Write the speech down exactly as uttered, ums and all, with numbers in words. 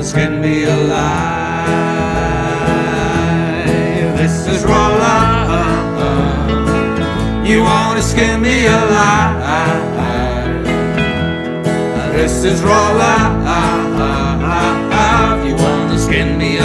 skin me alive. This is raw love. You wanna skin me alive. This is raw love. You wanna skin me alive.